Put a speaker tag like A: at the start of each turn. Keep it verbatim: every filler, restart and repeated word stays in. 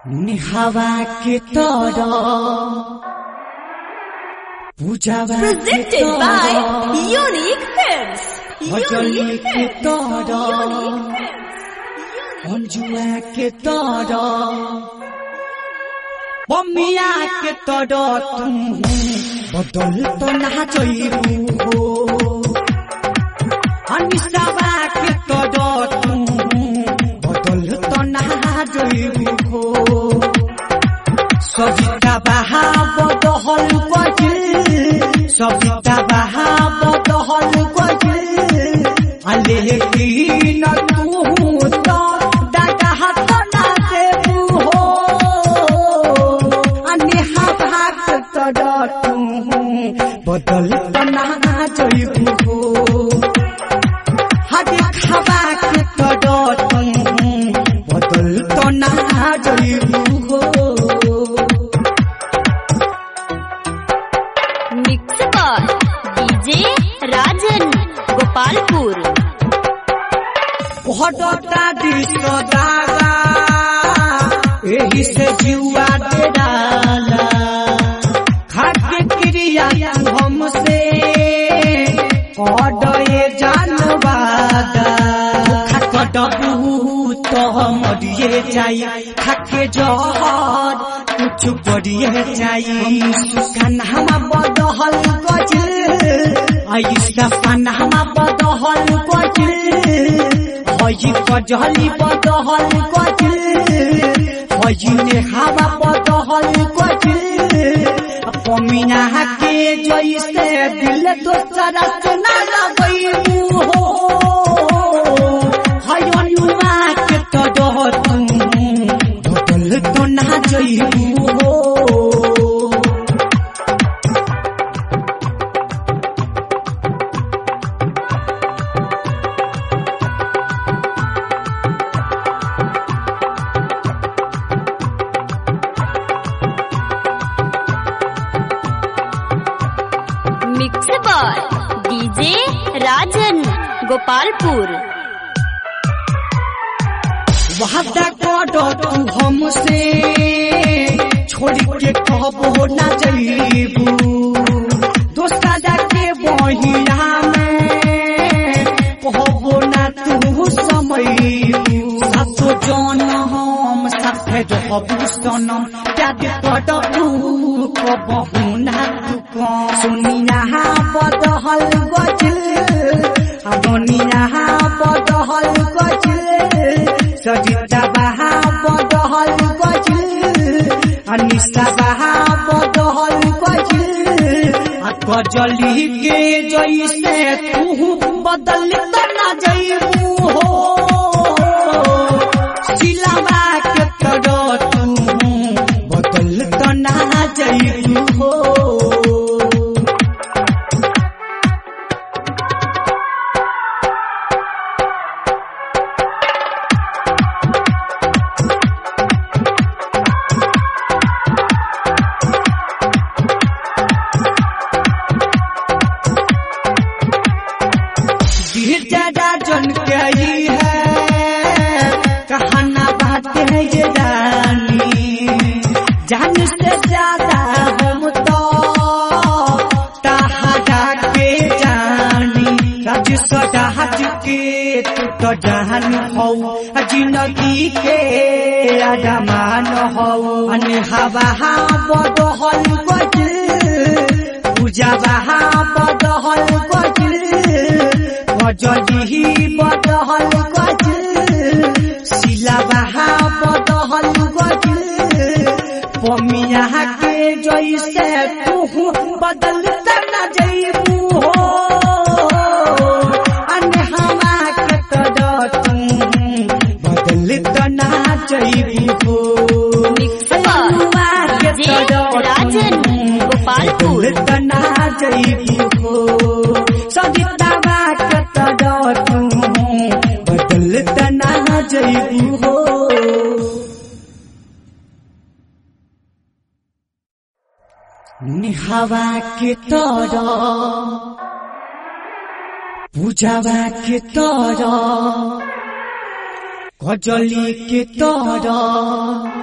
A: निहावा के तोरो पूजावा
B: presented by Unique Films.
A: Unique के तोरो अंजुआ के तोरो बम्मिया के तोरो तुम बदल तो ना चाहिए अनिसावा के तोरो तुम बदल तो ना चाहिए सविता बहा बदल गजिल सविता बहा बदल गजिल लेकिन तू तो दादा हाथ ना देबू हो अनेहा भाग तो तू बदल तो ना जइबू हो हदी खावा के तो तू बदल तो ना जइबू हो
B: राजन गोपालपुर
A: हटता दिसो दागा एही से जीवा दे डाला खाके क्रिया हमसे कडए जानवादा खटबू तो मरिए जाई खाके जहर कुछ पड़िए जाई सुकन्हा बदहल गजिल आइसा पन्हा बदहल गजिल हई कजली बदहल गजिल हई नेहावा बदहल गजिल पमिया के जैसे दिल दोसरा से ना लगैबू हो हई अनुमा के तो तुम बदल तो ना जइबू हो
B: mix by DJ Rajan Gopalpur
A: वादा करो तू हमसे छोड़ के कहबो ना जइबू दोसरा के बहिया में कहबो ना तू समइबू सासो जन हम साथे रहबू सनम त्याग करू कहबो ना तू सुनिया बदहल गजिल अगनिया बदहल गजिल सजिता बहा बदहल गजिल अनिसा बहा बदहल गजिल गजली के जैसे तू बदल तो ना जइबू हो सिलावा के तोरो तू बदल तो ना जइबू हो जन गई है कहना बात है ये रानी जान से ज्यादा हम तो तहाजा के जानी राज सजाज के तू तो जान हो जिंदगी के अरमान हो अने हवा बदहल गजिल पूजा बहा बदहल गजिल गजली बदहल गजिल सिला बहा बदहल गजिल पमिया के जैसे तू बदल ना जइबू हो अनहवा के तो तुम बदल तो ना जइबू हो अनुमा के तो
B: राजन गोपालपुर
A: बदल तो ना जइबू हो सदिता बदल तो ना जइबू हो निहावा के तोरो पूजावा के तोरो गजली के तोरो